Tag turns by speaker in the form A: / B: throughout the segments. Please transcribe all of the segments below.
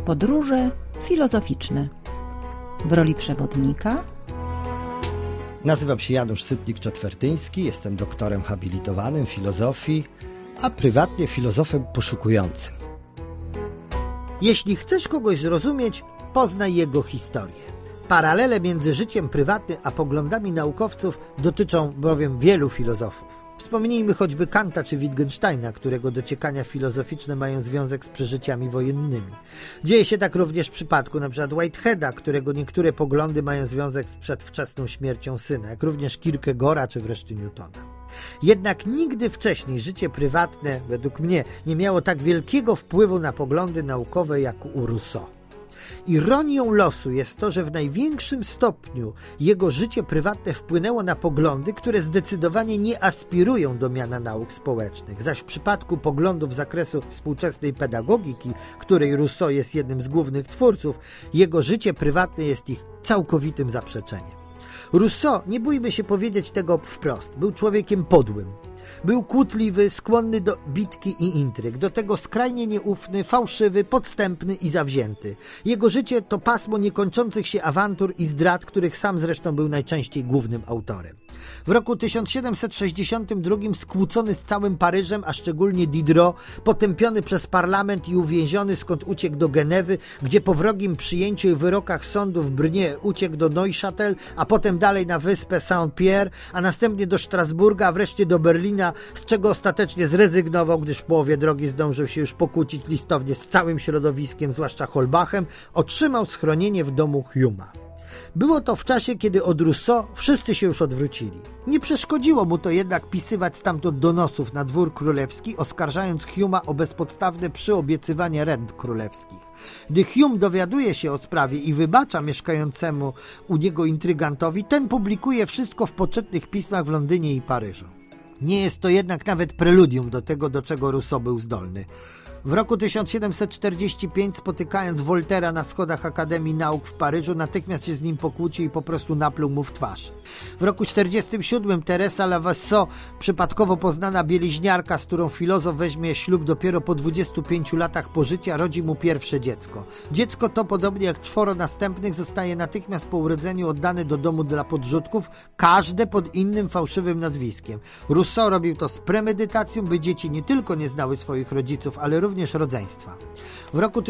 A: Podróże filozoficzne. W roli przewodnika
B: nazywam się Janusz Sytnik-Czotwertyński, jestem doktorem habilitowanym filozofii, a prywatnie filozofem poszukującym. Jeśli chcesz kogoś zrozumieć, poznaj jego historię. Paralele między życiem prywatnym a poglądami naukowców dotyczą bowiem wielu filozofów. Wspomnijmy choćby Kanta czy Wittgensteina, którego dociekania filozoficzne mają związek z przeżyciami wojennymi. Dzieje się tak również w przypadku np. Whiteheada, którego niektóre poglądy mają związek z przedwczesną śmiercią syna, jak również Kierkegaarda czy wreszcie Newtona. Jednak nigdy wcześniej życie prywatne, według mnie, nie miało tak wielkiego wpływu na poglądy naukowe jak u Rousseau. Ironią losu jest to, że w największym stopniu jego życie prywatne wpłynęło na poglądy, które zdecydowanie nie aspirują do miana nauk społecznych, zaś w przypadku poglądów z zakresu współczesnej pedagogiki, której Rousseau jest jednym z głównych twórców, jego życie prywatne jest ich całkowitym zaprzeczeniem. Rousseau, nie bójmy się powiedzieć tego wprost, był człowiekiem podłym. Był kłótliwy, skłonny do bitki i intryg, do tego skrajnie nieufny, fałszywy, podstępny i zawzięty. Jego życie to pasmo niekończących się awantur i zdrad, których sam zresztą był najczęściej głównym autorem. W roku 1762 skłócony z całym Paryżem, a szczególnie Diderot, potępiony przez parlament i uwięziony, skąd uciekł do Genewy, gdzie po wrogim przyjęciu i wyrokach sądu w Brnie uciekł do Neuchâtel, a potem dalej na wyspę Saint-Pierre, a następnie do Strasburga, a wreszcie do Berlina, z czego ostatecznie zrezygnował, gdyż w połowie drogi zdążył się już pokłócić listownie z całym środowiskiem, zwłaszcza Holbachem, otrzymał schronienie w domu Hume'a. Było to w czasie, kiedy od Rousseau wszyscy się już odwrócili. Nie przeszkodziło mu to jednak pisywać stamtąd donosów na dwór królewski, oskarżając Hume'a o bezpodstawne przyobiecywanie rent królewskich. Gdy Hume dowiaduje się o sprawie i wybacza mieszkającemu u niego intrygantowi, ten publikuje wszystko w poczytnych pismach w Londynie i Paryżu. Nie jest to jednak nawet preludium do tego, do czego Rousseau był zdolny. W roku 1745, spotykając Voltaira na schodach Akademii Nauk w Paryżu, natychmiast się z nim pokłócił i po prostu napluł mu w twarz. W roku 1747 Teresa Levasseur, przypadkowo poznana bieliźniarka, z którą filozof weźmie ślub dopiero po 25 latach pożycia, rodzi mu pierwsze dziecko. Dziecko to, podobnie jak 4 następnych, zostaje natychmiast po urodzeniu oddane do domu dla podrzutków, każde pod innym fałszywym nazwiskiem. Rousseau robił to z premedytacją, by dzieci nie tylko nie znały swoich rodziców, ale również rodzeństwa. W roku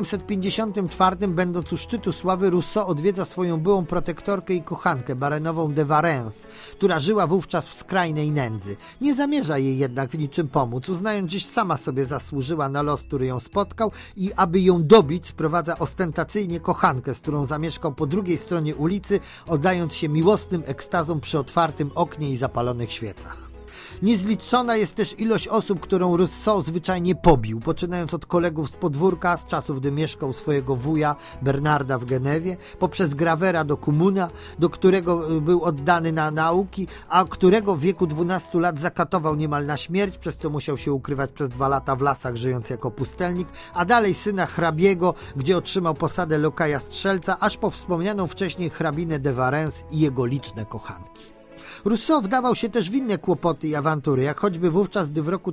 B: 1754, będąc u szczytu sławy, Rousseau odwiedza swoją byłą protektorkę i kochankę, baronową de Warens, która żyła wówczas w skrajnej nędzy. Nie zamierza jej jednak w niczym pomóc, uznając, że sama sobie zasłużyła na los, który ją spotkał, i aby ją dobić, sprowadza ostentacyjnie kochankę, z którą zamieszkał po drugiej stronie ulicy, oddając się miłosnym ekstazom przy otwartym oknie i zapalonych świecach. Niezliczona jest też ilość osób, którą Rousseau zwyczajnie pobił, poczynając od kolegów z podwórka, z czasów, gdy mieszkał swojego wuja Bernarda w Genewie, poprzez Gravera do Kumuna, do którego był oddany na nauki, a którego w wieku 12 lat zakatował niemal na śmierć, przez co musiał się ukrywać przez 2 lata w lasach, żyjąc jako pustelnik, a dalej syna hrabiego, gdzie otrzymał posadę lokaja strzelca, aż po wspomnianą wcześniej hrabinę de Warens i jego liczne kochanki. Rousseau wdawał się też w inne kłopoty i awantury, jak choćby wówczas, gdy w roku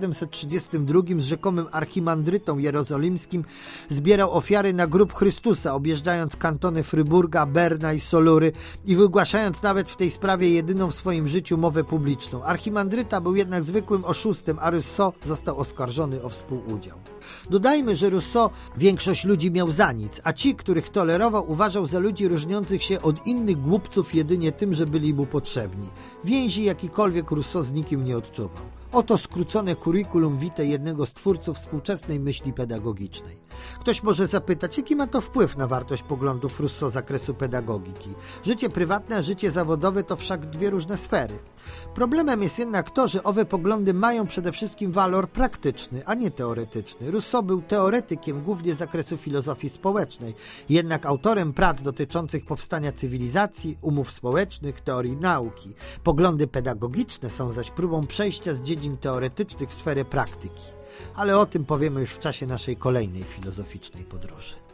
B: 1732 z rzekomym archimandrytą jerozolimskim zbierał ofiary na grób Chrystusa, objeżdżając kantony Fryburga, Berna i Solury i wygłaszając nawet w tej sprawie jedyną w swoim życiu mowę publiczną. Archimandryta był jednak zwykłym oszustem, a Rousseau został oskarżony o współudział. Dodajmy, że Rousseau większość ludzi miał za nic, a ci, których tolerował, uważał za ludzi różniących się od innych głupców jedynie tym, że byli mu potrzebni. Więzi jakikolwiek Rousseau z nikim nie odczuwał. Oto skrócone curriculum vitae jednego z twórców współczesnej myśli pedagogicznej. Ktoś może zapytać, jaki ma to wpływ na wartość poglądów Rousseau z zakresu pedagogiki. Życie prywatne, a życie zawodowe to wszak 2 różne sfery. Problemem jest jednak to, że owe poglądy mają przede wszystkim walor praktyczny, a nie teoretyczny. Rousseau był teoretykiem głównie z zakresu filozofii społecznej, jednak autorem prac dotyczących powstania cywilizacji, umów społecznych, teorii nauki. Poglądy pedagogiczne są zaś próbą przejścia z dziedzin teoretycznych w sferę praktyki. Ale o tym powiemy już w czasie naszej kolejnej filozoficznej podróży.